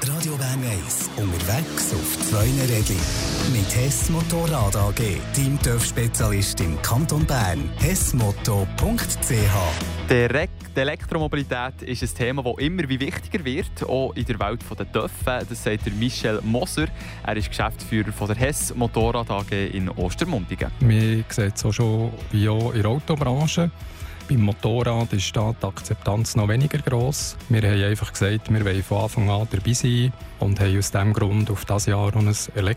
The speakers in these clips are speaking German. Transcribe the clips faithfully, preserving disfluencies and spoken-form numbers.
Radio Bern eins. Unterwegs auf zwei Rädchen. Mit Hess Motorrad A G, deinem TÜV-Spezialist im Kanton Bern. hessmoto punkt c h. Die Elektromobilität ist ein Thema, das immer wie wichtiger wird, auch in der Welt der TÜV. Das sagt der Michel Moser. Er ist Geschäftsführer von der Hess Motorrad A G in Ostermundigen. Wir sehen es auch schon wie auch in der Autobranche. Beim Motorrad ist da die Akzeptanz noch weniger gross. Wir haben einfach gesagt, wir wollen von Anfang an dabei sein und haben aus diesem Grund auf dieses Jahr ein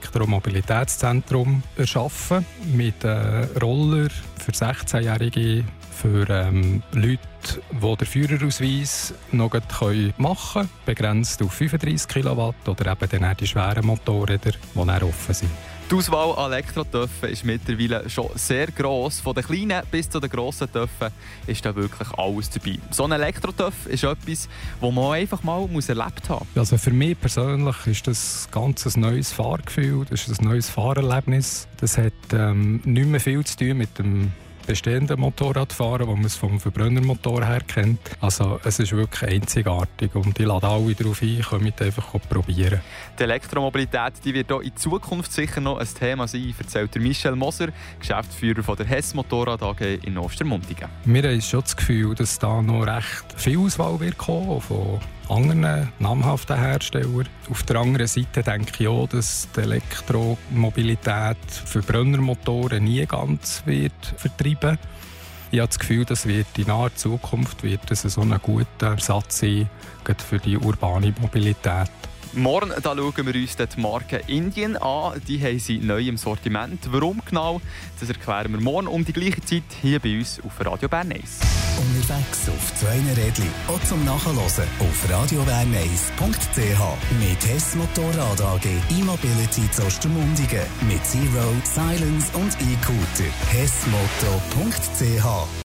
Elektromobilitätszentrum erschaffen mit äh, Roller für sechzehnjährige, für ähm, Leute, die den Führerausweis noch machen können, begrenzt auf fünfunddreissig Kilowatt oder eben dann die schweren Motorräder, die dann offen sind. Die Auswahl an Elektro-Töpfen ist mittlerweile schon sehr gross. Von den kleinen bis zu den grossen Töpfen ist da wirklich alles dabei. So ein Elektro-Töpf ist etwas, das man einfach mal erlebt haben muss. Also für mich persönlich ist das ganz ein neues Fahrgefühl, das ist ein neues Fahrerlebnis. Das hat ähm, nicht mehr viel zu tun mit dem bestehenden Motorradfahren, das man es vom Verbrennermotor her kennt. Also es ist wirklich einzigartig und ich lade alle darauf ein, kommt einfach probieren. Die Elektromobilität die wird auch in Zukunft sicher noch ein Thema sein, erzählt der Michel Moser, Geschäftsführer von der Hess Motorrad A G in Ostermundigen. Wir haben schon das Gefühl, dass da noch recht viel Auswahl wird kommen von anderen namhaften Herstellern. Auf der anderen Seite denke ich auch, dass die Elektromobilität für Verbrennermotoren nie ganz wird vertreiben. Ich habe das Gefühl, das wird in naher Zukunft wird das so ein guter Ersatz sein, gerade für die urbane Mobilität. Morgen da schauen wir uns die Marke Indien an. Die haben sie neu im Sortiment. Warum genau, das erklären wir morgen um die gleiche Zeit hier bei uns auf Radio Bern eins. Unterwegs auf zwei Rädchen. Auch zum Nachhören auf radio bern eins punkt c h. Mit Hess Motorrad A G E-Mobility zu Ostermundigen. Mit Zero, Silence und E-Scooter. hessmoto punkt c h.